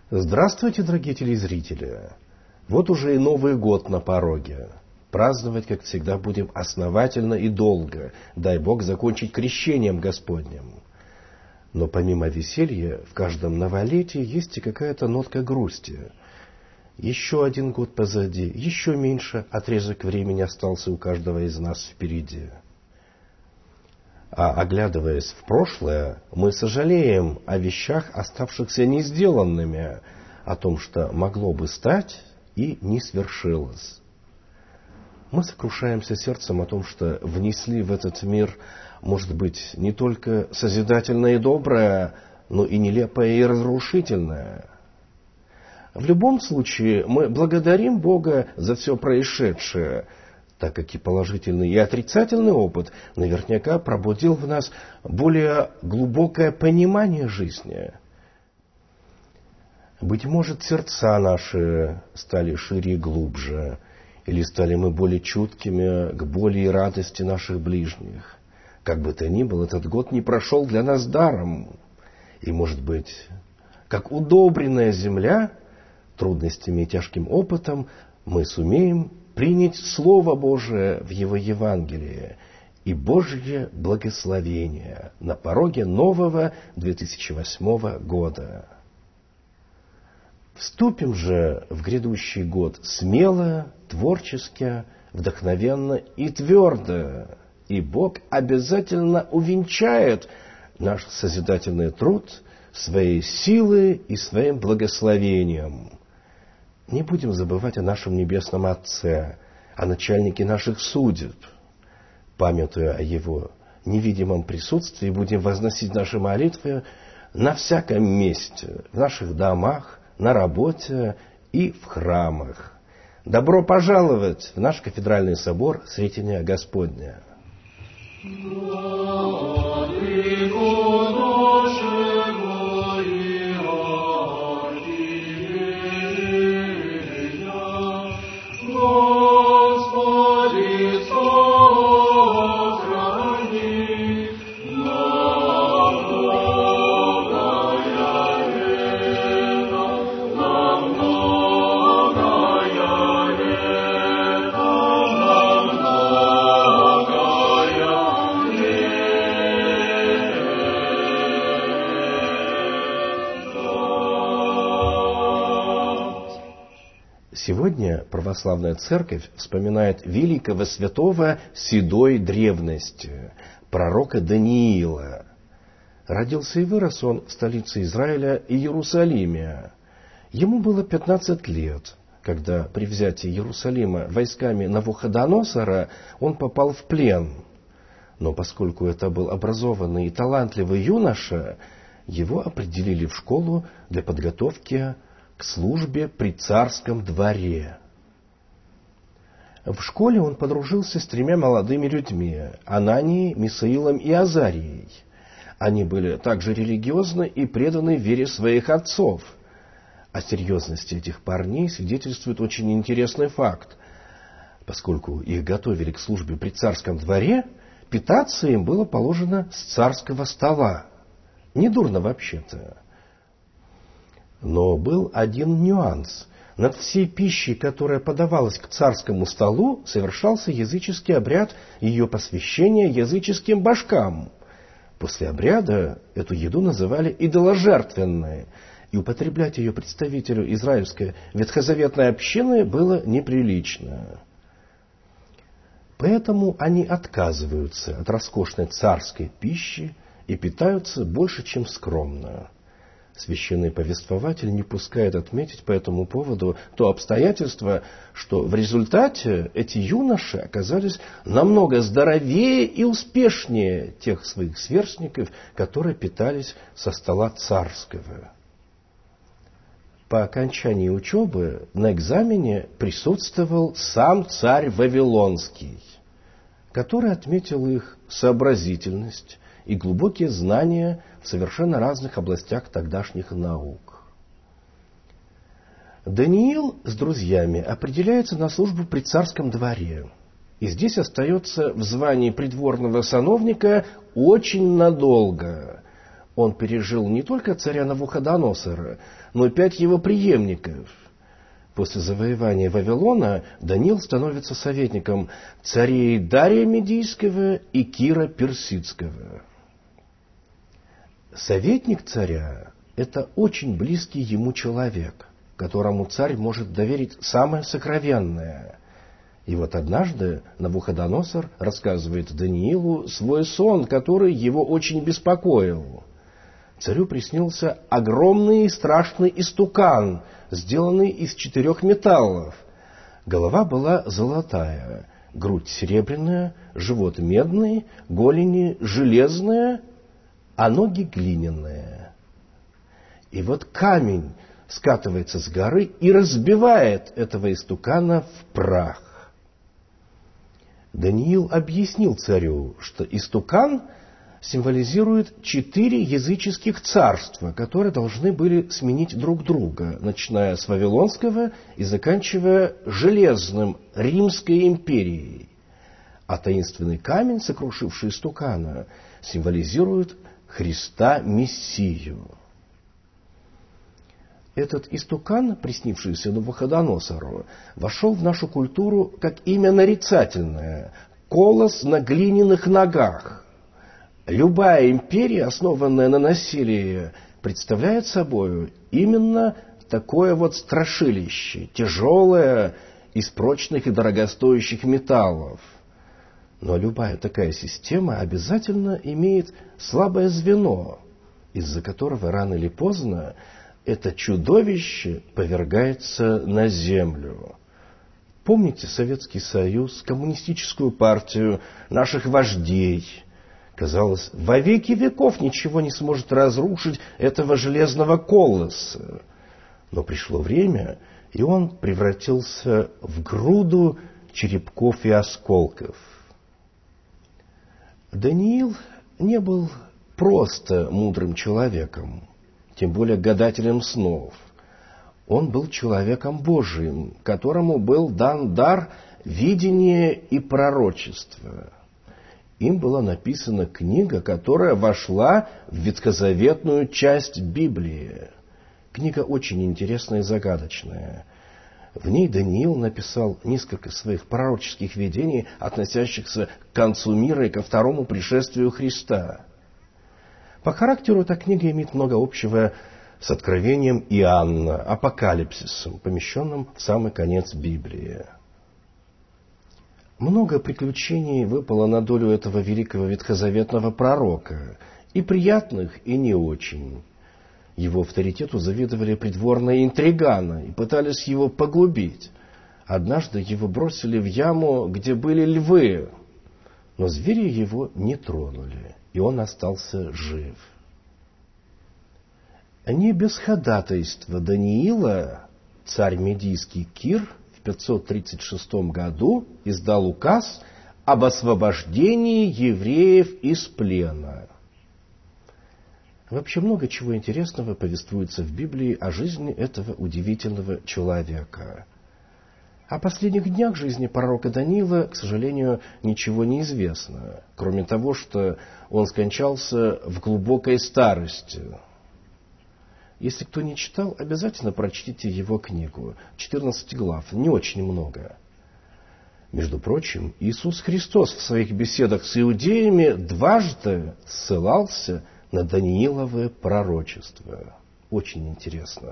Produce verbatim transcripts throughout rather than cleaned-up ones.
Здравствуйте, дорогие телезрители! Вот уже и Новый год на пороге. Праздновать, как всегда, будем основательно и долго. Дай Бог закончить крещением Господним. Но помимо веселья, в каждом новолетии есть и какая-то нотка грусти. Еще один год позади, еще меньше отрезок времени остался у каждого из нас впереди. А оглядываясь в прошлое, мы сожалеем о вещах, оставшихся не сделанными, о том, что могло бы стать и не свершилось. Мы сокрушаемся сердцем о том, что внесли в этот мир, может быть, не только созидательное и доброе, но и нелепое и разрушительное. В любом случае, мы благодарим Бога за все происшедшее, так как и положительный, и отрицательный опыт наверняка пробудил в нас более глубокое понимание жизни. Быть может, сердца наши стали шире и глубже, или стали мы более чуткими к боли и радости наших ближних. Как бы то ни было, этот год не прошел для нас даром. И, может быть, как удобренная земля, трудностями и тяжким опытом, мы сумеем принять Слово Божие в Его Евангелии и Божье благословение на пороге нового две тысячи восьмого года. Вступим же в грядущий год смело, творчески, вдохновенно и твердо, и Бог обязательно увенчает наш созидательный труд своей силой и своим благословением. Не будем забывать о нашем Небесном Отце, о начальнике наших судеб. Памятуя о Его невидимом присутствии, будем возносить наши молитвы на всяком месте, в наших домах, на работе и в храмах. Добро пожаловать в наш кафедральный собор Сретения Господня! Сегодня православная церковь вспоминает великого святого седой древности, пророка Даниила. Родился и вырос он в столице Израиля Иерусалиме. Ему было пятнадцать лет, когда при взятии Иерусалима войсками Навуходоносора он попал в плен. Но поскольку это был образованный и талантливый юноша, его определили в школу для подготовки к службе при царском дворе. В школе он подружился с тремя молодыми людьми – Ананией, Мисаилом и Азарией. Они были также религиозны и преданы вере своих отцов. О серьезности этих парней свидетельствует очень интересный факт. Поскольку их готовили к службе при царском дворе, питаться им было положено с царского стола. Недурно вообще-то. Но был один нюанс. Над всей пищей, которая подавалась к царскому столу, совершался языческий обряд ее посвящения языческим божкам. После обряда эту еду называли идоложертвенной, и употреблять ее представителю израильской ветхозаветной общины было неприлично. Поэтому они отказываются от роскошной царской пищи и питаются больше, чем скромно. Священный повествователь не пускает отметить по этому поводу то обстоятельство, что в результате эти юноши оказались намного здоровее и успешнее тех своих сверстников, которые питались со стола царского. По окончании учебы на экзамене присутствовал сам царь Вавилонский, который отметил их сообразительность и глубокие знания в совершенно разных областях тогдашних наук. Даниил с друзьями определяется на службу при царском дворе, и здесь остается в звании придворного сановника очень надолго. Он пережил не только царя Навуходоносора, но и пять его преемников. После завоевания Вавилона Даниил становится советником царей Дария Медийского и Кира Персидского. Советник царя – это очень близкий ему человек, которому царь может доверить самое сокровенное. И вот однажды Навуходоносор рассказывает Даниилу свой сон, который его очень беспокоил. Царю приснился огромный и страшный истукан, сделанный из четырех металлов. Голова была золотая, грудь серебряная, живот медный, голени железные, а ноги глиняные. И вот камень скатывается с горы и разбивает этого истукана в прах. Даниил объяснил царю, что истукан символизирует четыре языческих царства, которые должны были сменить друг друга, начиная с Вавилонского и заканчивая железным Римской империей. А таинственный камень, сокрушивший истукана, символизирует Христа Мессию. Этот истукан, приснившийся Навуходоносору, вошел в нашу культуру как имя нарицательное – колос на глиняных ногах. Любая империя, основанная на насилии, представляет собой именно такое вот страшилище, тяжелое, из прочных и дорогостоящих металлов. Но любая такая система обязательно имеет слабое звено, из-за которого рано или поздно это чудовище повергается на землю. Помните Советский Союз, коммунистическую партию, наших вождей? Казалось, во веки веков ничего не сможет разрушить этого железного колосса. Но пришло время, и он превратился в груду черепков и осколков. Даниил не был просто мудрым человеком, тем более гадателем снов. Он был человеком Божиим, которому был дан дар видения и пророчества. Им была написана книга, которая вошла в ветхозаветную часть Библии. Книга очень интересная и загадочная. В ней Даниил написал несколько своих пророческих видений, относящихся к концу мира и ко второму пришествию Христа. По характеру эта книга имеет много общего с откровением Иоанна, апокалипсисом, помещенным в самый конец Библии. Много приключений выпало на долю этого великого ветхозаветного пророка, и приятных, и не очень. Его авторитету завидовали придворные интриганы и пытались его погубить. Однажды его бросили в яму, где были львы, но звери его не тронули, и он остался жив. Не без ходатайства Даниила царь Медийский Кир в пятьсот тридцать шестом году издал указ об освобождении евреев из плена. Вообще много чего интересного повествуется в Библии о жизни этого удивительного человека. О последних днях жизни пророка Даниила, к сожалению, ничего не известно, кроме того, что он скончался в глубокой старости. Если кто не читал, обязательно прочтите его книгу. четырнадцать глав, не очень много. Между прочим, Иисус Христос в своих беседах с иудеями дважды ссылался на Данииловое пророчество. Очень интересно.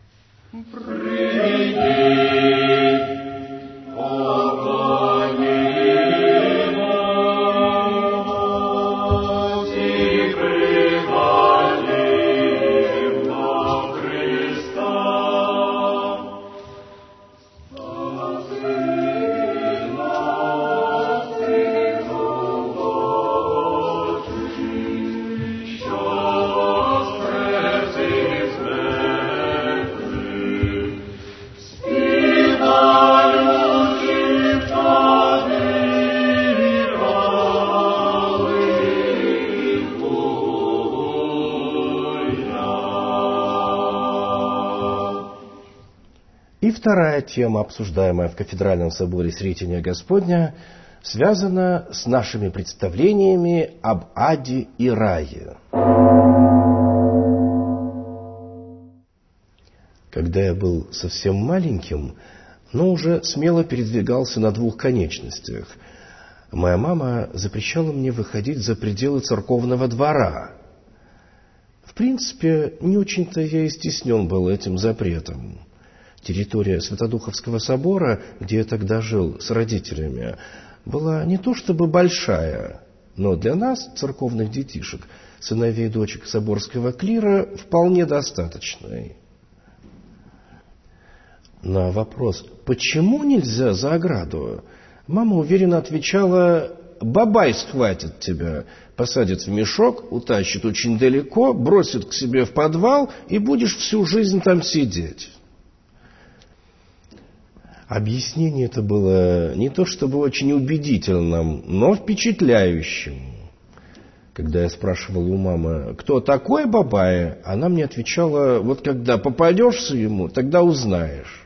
И вторая тема, обсуждаемая в Кафедральном соборе Сретения Господня, связана с нашими представлениями об аде и рае. Когда я был совсем маленьким, но уже смело передвигался на двух конечностях, моя мама запрещала мне выходить за пределы церковного двора. В принципе, не очень-то я и стеснен был этим запретом. Территория Святодуховского собора, где я тогда жил с родителями, была не то чтобы большая, но для нас, церковных детишек, сыновей и дочек соборского клира, вполне достаточной. На вопрос, почему нельзя за ограду, мама уверенно отвечала: бабай схватит тебя, посадит в мешок, утащит очень далеко, бросит к себе в подвал, и будешь всю жизнь там сидеть. Объяснение это было не то чтобы очень убедительным, но впечатляющим. Когда я спрашивал у мамы, кто такой бабай, она мне отвечала: вот когда попадешься ему, тогда узнаешь.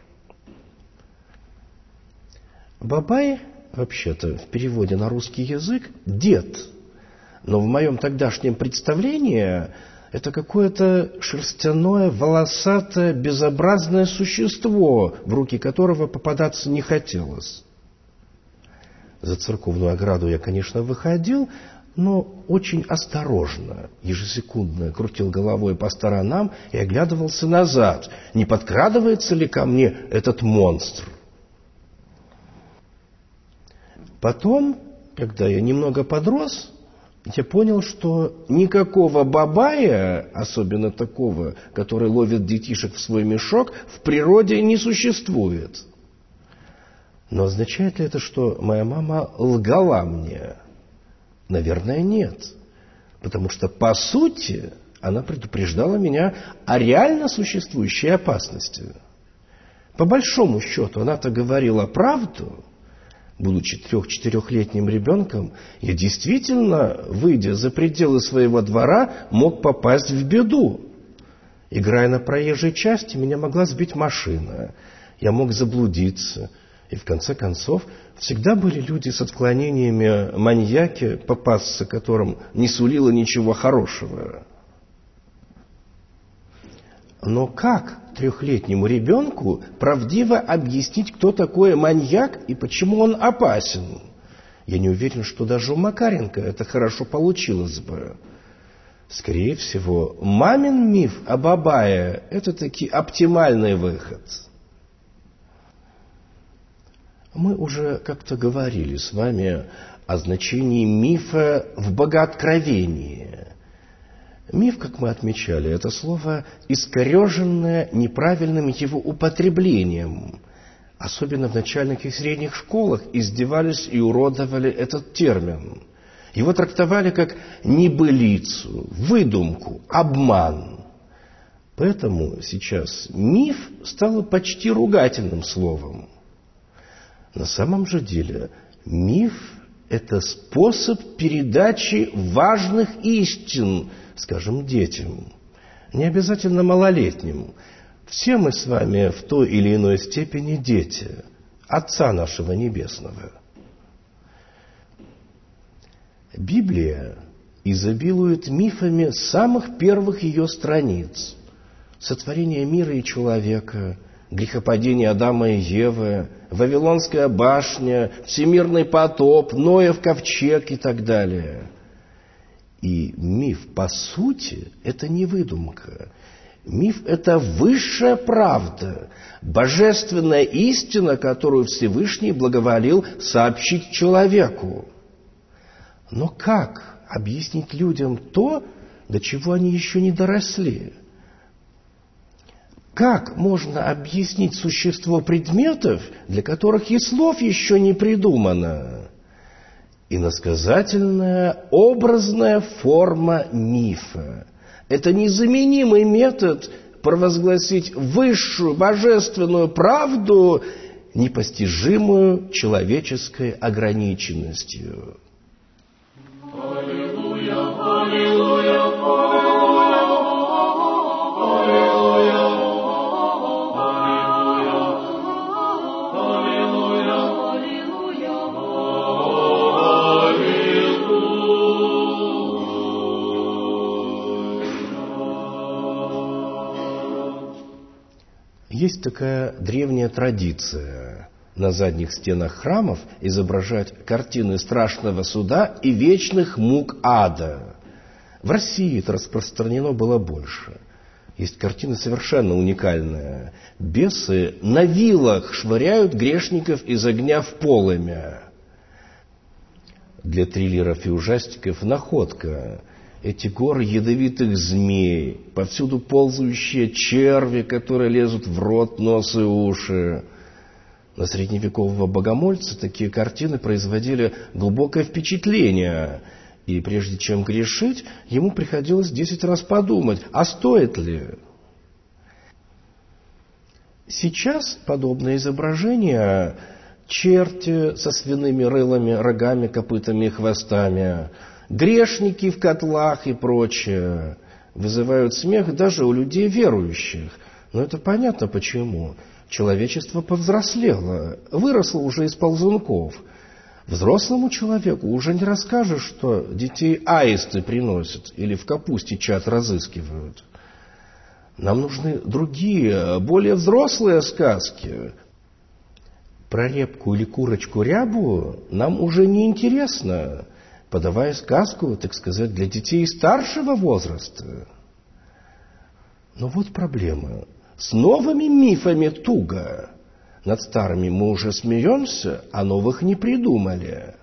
Бабай, вообще-то, в переводе на русский язык, дед. Но в моем тогдашнем представлении это какое-то шерстяное, волосатое, безобразное существо, в руки которого попадаться не хотелось. За церковную ограду я, конечно, выходил, но очень осторожно, ежесекундно крутил головой по сторонам и оглядывался назад, не подкрадывается ли ко мне этот монстр. Потом, когда я немного подрос, я понял, что никакого бабая, особенно такого, который ловит детишек в свой мешок, в природе не существует. Но означает ли это, что моя мама лгала мне? Наверное, нет. Потому что, по сути, она предупреждала меня о реально существующей опасности. По большому счету, она-то говорила правду. Будучи трех-четырехлетним ребенком, я действительно, выйдя за пределы своего двора, мог попасть в беду. Играя на проезжей части, меня могла сбить машина. Я мог заблудиться. И в конце концов, всегда были люди с отклонениями, маньяки, попасться которым не сулило ничего хорошего. Но как трехлетнему ребенку правдиво объяснить, кто такой маньяк и почему он опасен? Я не уверен, что даже у Макаренко это хорошо получилось бы. Скорее всего, мамин миф о бабае – это таки оптимальный выход. Мы уже как-то говорили с вами о значении мифа в богооткровении. Миф, как мы отмечали, это слово, искореженное неправильным его употреблением. Особенно в начальных и средних школах издевались и уродовали этот термин. Его трактовали как небылицу, выдумку, обман. Поэтому сейчас миф стал почти ругательным словом. На самом же деле миф – это способ передачи важных истин, скажем, детям, не обязательно малолетним. Все мы с вами в той или иной степени дети Отца нашего Небесного. Библия изобилует мифами самых первых ее страниц. Сотворение мира и человека, грехопадение Адама и Евы, Вавилонская башня, всемирный потоп, Ноев ковчег и так далее. И миф, по сути, это не выдумка. Миф – это высшая правда, божественная истина, которую Всевышний благоволил сообщить человеку. Но как объяснить людям то, до чего они еще не доросли? Как можно объяснить существо предметов, для которых и слов еще не придумано? Иносказательная, образная форма мифа. Это незаменимый метод провозгласить высшую божественную правду, непостижимую человеческой ограниченностью. Аллилуйя, аллилуйя, Есть такая древняя традиция на задних стенах храмов изображать картины страшного суда и вечных мук ада. В России это распространено было больше. Есть картина совершенно уникальная. Бесы на вилах швыряют грешников из огня в полымя. Для триллеров и ужастиков находка. Эти горы ядовитых змей, повсюду ползающие черви, которые лезут в рот, нос и уши. На средневекового богомольца такие картины производили глубокое впечатление. И прежде чем грешить, ему приходилось десять раз подумать, а стоит ли? Сейчас подобные изображения, черти со свиными рылами, рогами, копытами и хвостами, грешники в котлах и прочее, вызывают смех даже у людей верующих. Но это понятно почему. Человечество повзрослело, выросло уже из ползунков. Взрослому человеку уже не расскажешь, что детей аисты приносят или в капусте чад разыскивают. Нам нужны другие, более взрослые сказки. Про репку или курочку-рябу нам уже не интересно, подавая сказку, так сказать, для детей старшего возраста. Но вот проблема. С новыми мифами туго. Над старыми мы уже смеемся, а новых не придумали.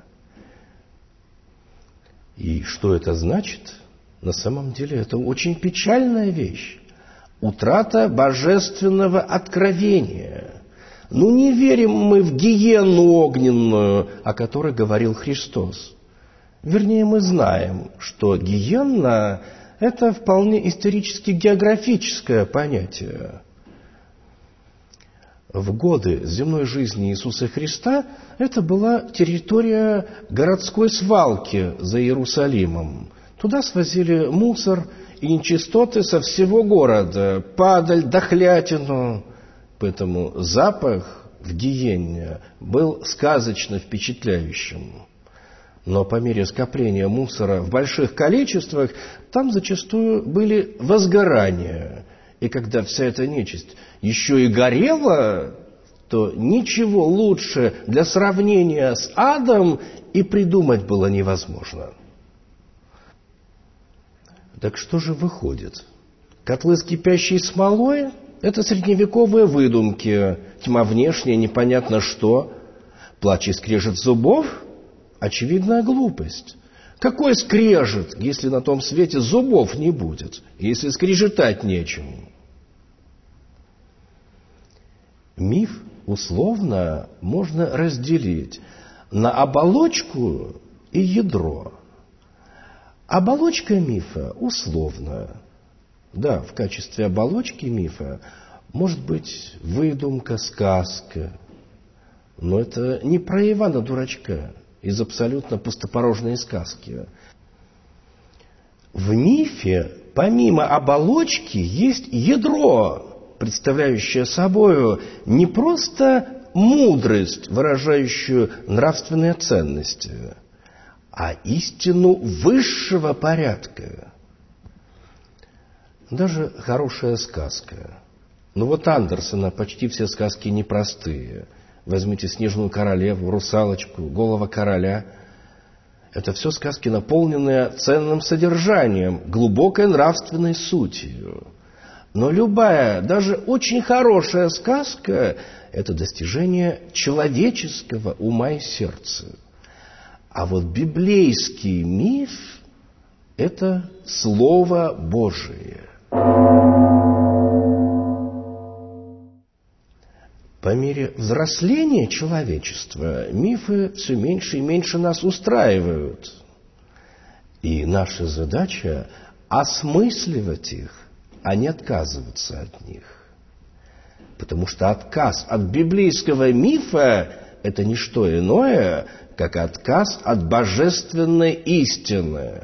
И что это значит? На самом деле это очень печальная вещь. Утрата божественного откровения. Ну не верим мы в гиену огненную, о которой говорил Христос. Вернее, мы знаем, что гиенна – это вполне исторически-географическое понятие. В годы земной жизни Иисуса Христа это была территория городской свалки за Иерусалимом. Туда свозили мусор и нечистоты со всего города, падаль, дохлятину. Поэтому запах в гиенне был сказочно впечатляющим. Но по мере скопления мусора в больших количествах там зачастую были возгорания. И когда вся эта нечисть еще и горела, то ничего лучше для сравнения с адом и придумать было невозможно. Так что же выходит? Котлы с кипящей смолой – это средневековые выдумки, тьма внешняя, непонятно что, плач и скрежет зубов – очевидная глупость. Какой скрежет, если на том свете зубов не будет, если скрежетать нечему? Миф условно можно разделить на оболочку и ядро. Оболочка мифа условно. Да, в качестве оболочки мифа может быть выдумка, сказка. Но это не про Ивана-дурачка из абсолютно пустопорожной сказки. В мифе помимо оболочки есть ядро, представляющее собою не просто мудрость, выражающую нравственные ценности, а истину высшего порядка. Даже хорошая сказка. Ну вот Андерсена почти все сказки непростые. Возьмите «Снежную королеву», «Русалочку», «Голого короля». Это все сказки, наполненные ценным содержанием, глубокой нравственной сутью. Но любая, даже очень хорошая сказка – это достижение человеческого ума и сердца. А вот библейский миф – это Слово Божие. По мере взросления человечества мифы все меньше и меньше нас устраивают. И наша задача – осмысливать их, а не отказываться от них. Потому что отказ от библейского мифа – это не что иное, как отказ от божественной истины.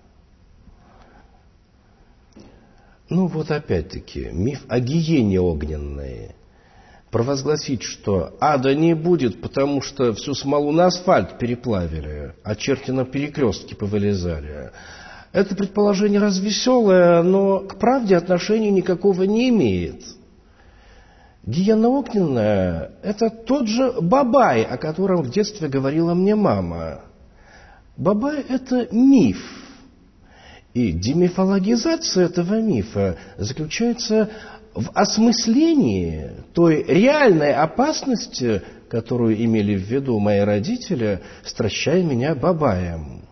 Ну вот опять-таки, миф о гиене огненной. Провозгласить, что ада не будет, потому что всю смолу на асфальт переплавили, а черти на перекрестке повылезали. Это предположение развеселое, но к правде отношения никакого не имеет. Гиена огненная – это тот же Бабай, о котором в детстве говорила мне мама. Бабай – это миф. И демифологизация этого мифа заключается в осмыслении той реальной опасности, которую имели в виду мои родители, стращая меня Бабаем.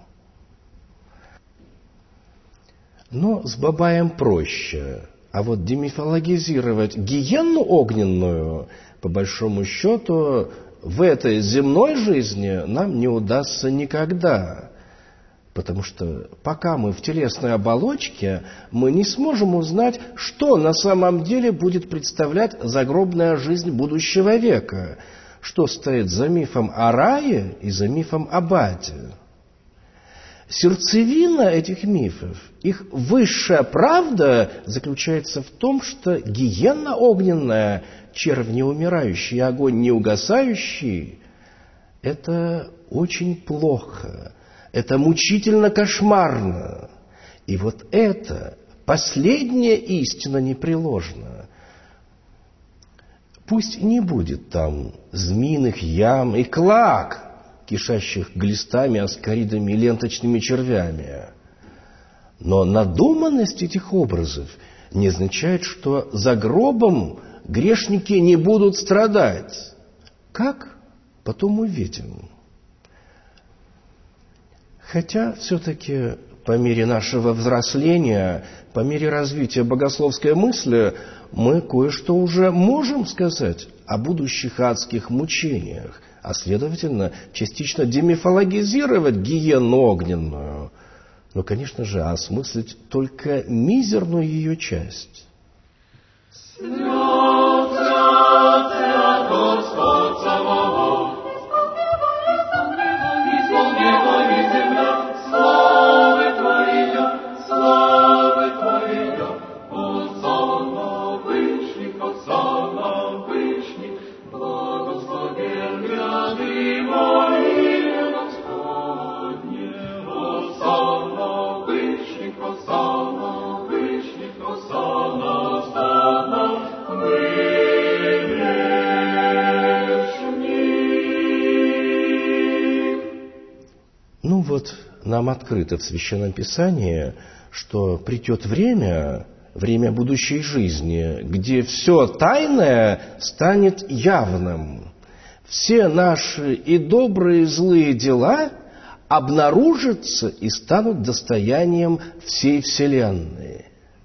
Но с Бабаем проще. А вот демифологизировать гиенну огненную, по большому счету, в этой земной жизни нам не удастся никогда. Потому что пока мы в телесной оболочке, мы не сможем узнать, что на самом деле будет представлять загробная жизнь будущего века, что стоит за мифом о рае и за мифом об аде. Сердцевина этих мифов, их высшая правда заключается в том, что гиенна огненная, червь неумирающий, огонь неугасающий, это очень плохо, это мучительно кошмарно. И вот это последняя истина непреложна. Пусть не будет там змеиных ям и клак, кишащих глистами, аскаридами и ленточными червями. Но надуманность этих образов не означает, что за гробом грешники не будут страдать. Как? Потом увидим. Хотя все-таки по мере нашего взросления, по мере развития богословской мысли, мы кое-что уже можем сказать о будущих адских мучениях, а следовательно, частично демифологизировать гиену огненную, но, конечно же, осмыслить только мизерную ее часть. Ну вот, нам открыто в Священном Писании, что придет время, время будущей жизни, где все тайное станет явным. Все наши и добрые, и злые дела обнаружатся и станут достоянием всей Вселенной.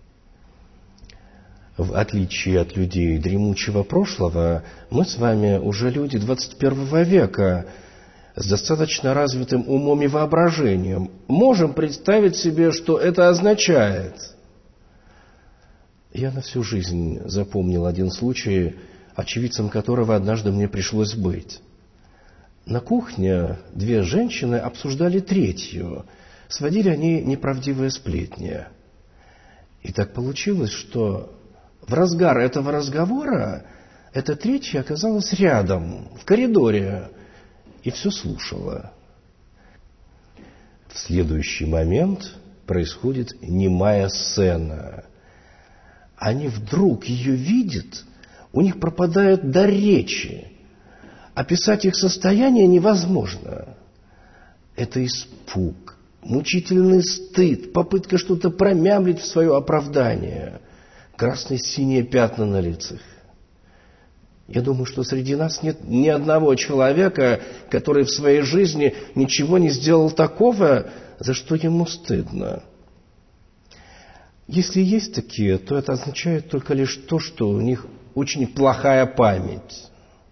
В отличие от людей дремучего прошлого, мы с вами уже люди двадцать первого века, с достаточно развитым умом и воображением, можем представить себе, что это означает. Я на всю жизнь запомнил один случай, очевидцем которого однажды мне пришлось быть. На кухне две женщины обсуждали третью, сводили они неправдивые сплетни. И так получилось, что в разгар этого разговора эта третья оказалась рядом, в коридоре, и все слушала. В следующий момент происходит немая сцена. Они вдруг ее видят, у них пропадает дар речи. Описать их состояние невозможно. Это испуг, мучительный стыд, попытка что-то промямлить в свое оправдание, красно-синие пятна на лицах. Я думаю, что среди нас нет ни одного человека, который в своей жизни ничего не сделал такого, за что ему стыдно. Если есть такие, то это означает только лишь то, что у них очень плохая память.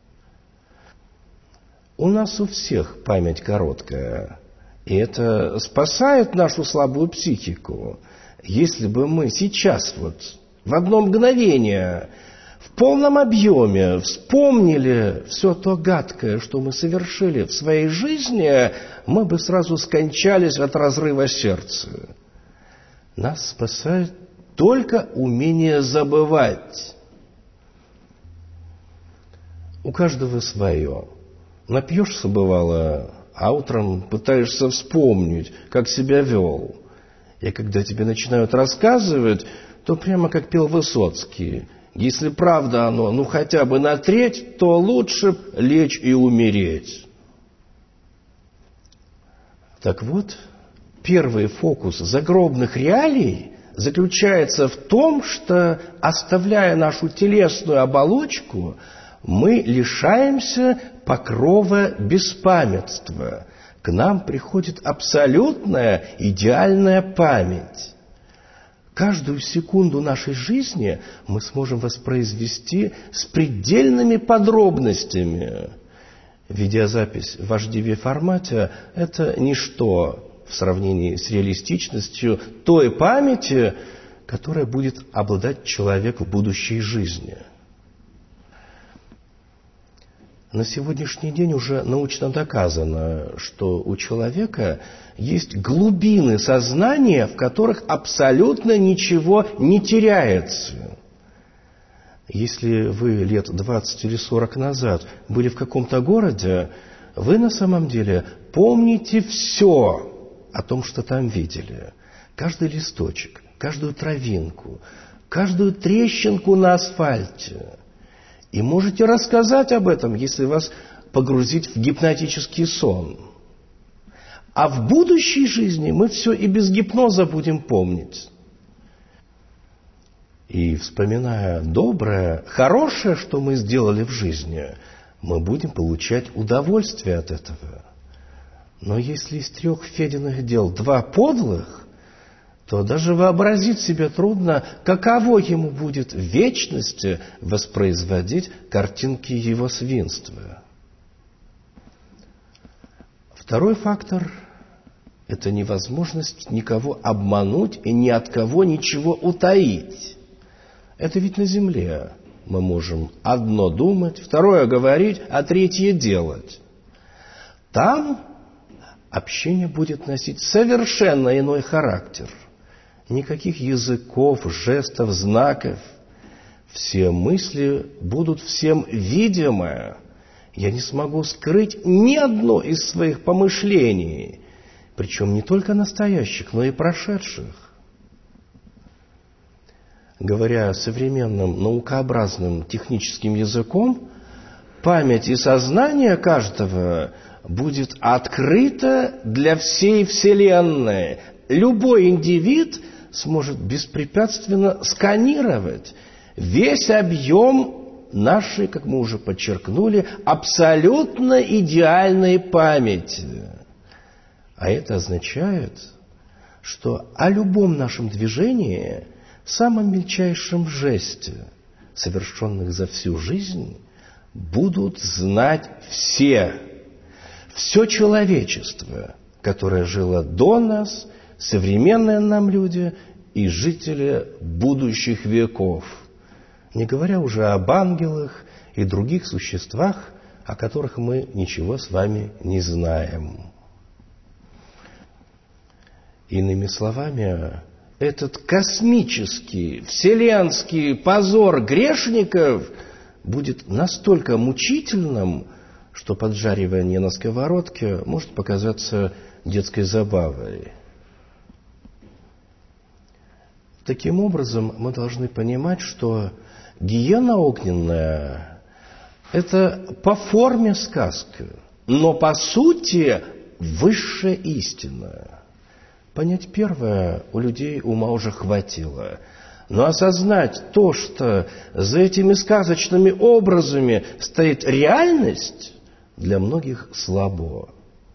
У нас у всех память короткая, и это спасает нашу слабую психику. Если бы мы сейчас вот в одно мгновение в полном объеме вспомнили все то гадкое, что мы совершили в своей жизни, мы бы сразу скончались от разрыва сердца. Нас спасает только умение забывать. У каждого свое. Напьешься, бывало, а утром пытаешься вспомнить, как себя вел. И когда тебе начинают рассказывать, то прямо как пел Высоцкий: Если правда оно, ну хотя бы на треть, то лучше лечь и умереть. Так вот, первый фокус загробных реалий заключается в том, что, оставляя нашу телесную оболочку, мы лишаемся покрова беспамятства. К нам приходит абсолютная идеальная память. Каждую секунду нашей жизни мы сможем воспроизвести с предельными подробностями. Видеозапись в эйч ди формате – это ничто в сравнении с реалистичностью той памяти, которая будет обладать человек в будущей жизни. На сегодняшний день уже научно доказано, что у человека есть глубины сознания, в которых абсолютно ничего не теряется. Если вы лет двадцать или сорок назад были в каком-то городе, вы на самом деле помните все о том, что там видели. Каждый листочек, каждую травинку, каждую трещинку на асфальте. И можете рассказать об этом, если вас погрузить в гипнотический сон. А в будущей жизни мы все и без гипноза будем помнить. И вспоминая доброе, хорошее, что мы сделали в жизни, мы будем получать удовольствие от этого. Но если из трех Фединых дел два подлых, то даже вообразить себе трудно, каково ему будет в вечности воспроизводить картинки его свинства. Второй фактор – это невозможность никого обмануть и ни от кого ничего утаить. Это ведь на земле мы можем одно думать, второе говорить, а третье делать. Там общение будет носить совершенно иной характер. Никаких языков, жестов, знаков. Все мысли будут всем видимы. Я не смогу скрыть ни одно из своих помышлений, причем не только настоящих, но и прошедших. Говоря современным наукообразным техническим языком, память и сознание каждого будет открыто для всей Вселенной. Любой индивид сможет беспрепятственно сканировать весь объем нашей, как мы уже подчеркнули, абсолютно идеальной памяти. А это означает, что о любом нашем движении, самом мельчайшем жесте, совершенных за всю жизнь, будут знать все. Все человечество, которое жило до нас, современные нам люди и жители будущих веков, не говоря уже об ангелах и других существах, о которых мы ничего с вами не знаем. Иными словами, этот космический, вселенский позор грешников будет настолько мучительным, что поджаривание на сковородке может показаться детской забавой. Таким образом, мы должны понимать, что гиена огненная – это по форме сказка, но по сути высшая истина. Понять первое у людей ума уже хватило. Но осознать то, что за этими сказочными образами стоит реальность, для многих слабо.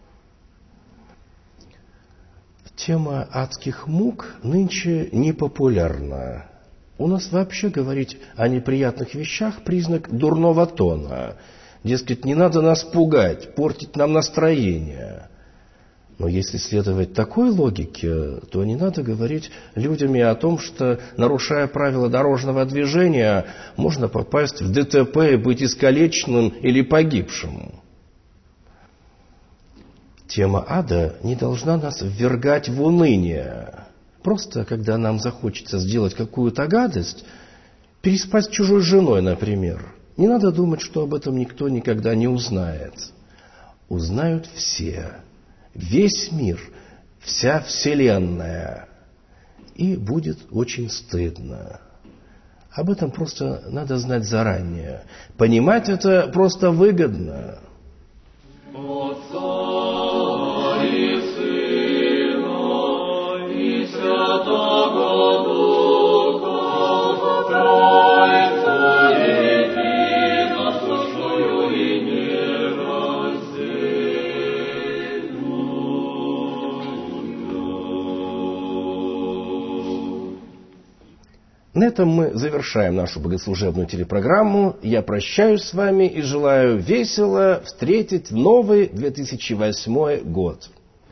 Тема адских мук нынче не популярна. У нас вообще говорить о неприятных вещах – признак дурного тона. Дескать, не надо нас пугать, портить нам настроение. Но если следовать такой логике, то не надо говорить людям и о том, что, нарушая правила дорожного движения, можно попасть в ДТП и быть искалеченным или погибшим. Тема ада не должна нас ввергать в уныние. Просто, когда нам захочется сделать какую-то гадость, переспать с чужой женой, например, не надо думать, что об этом никто никогда не узнает. Узнают все. Весь мир, вся Вселенная. И будет очень стыдно. Об этом просто надо знать заранее. Понимать это просто выгодно. Отца и Сына и Святого Духа, Тройца едина, сущую и нераздельную. На этом мы завершаем нашу богослужебную телепрограмму. Я прощаюсь с вами и желаю весело встретить новый две тысячи восьмой год.